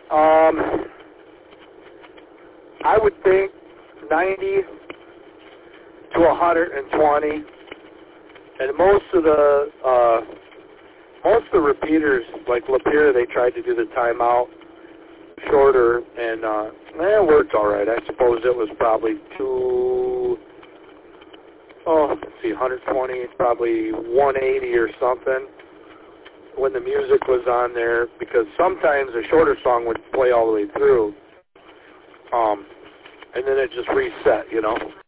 I would think 90 to 120, and most of the repeaters, like Lapeer, they tried to do the timeout shorter, and it worked all right. I suppose it was probably 120, probably 180 or something when the music was on there, because sometimes a shorter song would play all the way through, and then it just reset, you know.